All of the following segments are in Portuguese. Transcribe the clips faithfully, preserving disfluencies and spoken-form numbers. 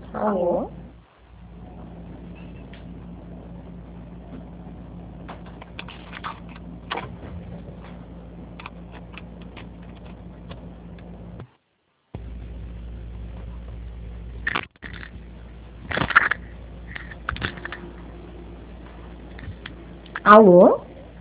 Alô? Alô? Alô?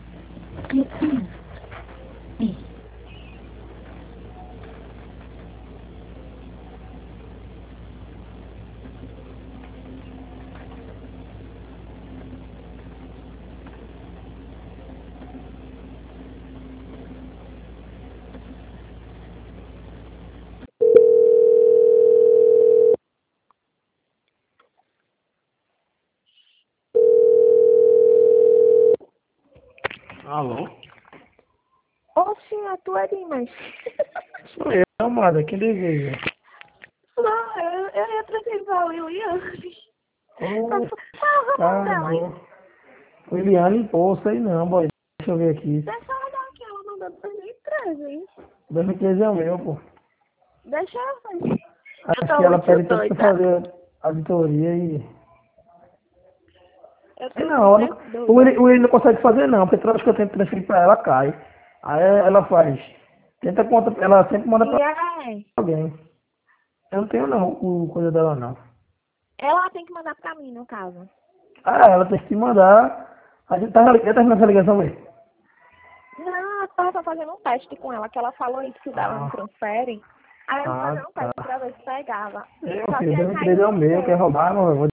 Alô? Oxe, a tua Dimas. Sou eu, amada, quem deseja? Não, eu, eu ia tranquilizar o Liliane. Qual Ô, foi qual é o nome dela, hein? caramba. Liliane, pô, sei não, boy. Deixa eu ver aqui. Deixa eu olhar aqui, ela mandou dois mil e treze, hein? dois mil e treze é o meu, pô. Deixa eu ver. Eu Acho tô que ela muito pede tanto pra doida. fazer a auditoria e... Eu Sei tô não, ela muito não- o doida. Willi o Willi não consegue fazer não, porque toda vez que eu tento transferir pra ela, cai. Aí ela faz. Tenta conta, ela sempre manda pra E aí? alguém. Eu não tenho não, o coisa dela não. Ela tem que mandar pra mim, no caso. Ah, ela tem que mandar. A gente tá, já terminando essa ligação mesmo. Não, eu tava fazendo um teste com ela, que ela falou isso que o dela não Ah, transfere. Aí eu ah, fazendo um tá. teste pra ver se pegava. Eu, Só que filho, aí dois mil e treze caiu é o no meu, quer seu. roubar, não, eu vou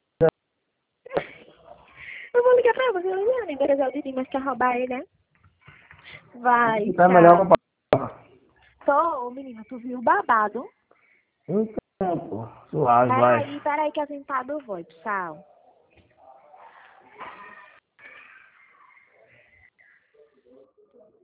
Eu vou ligar pra você, Liliane, beleza? O Didi, mas quer roubar ele, né? Vai, dizer, tá melhor tchau. que a Tô, menina, tu viu o babado? Então, pô, suave, vai. Peraí, peraí que a gente tá do voo, tchau.